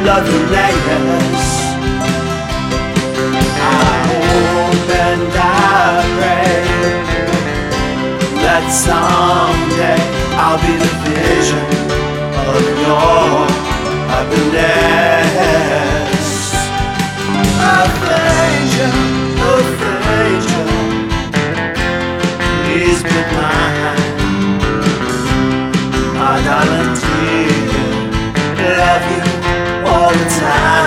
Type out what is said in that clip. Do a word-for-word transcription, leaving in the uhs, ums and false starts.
love your layers. I hope and I pray that someday I'll be the vision of your happiness. Aphasia, aphasia, please be mine. I guarantee you, love you all the time.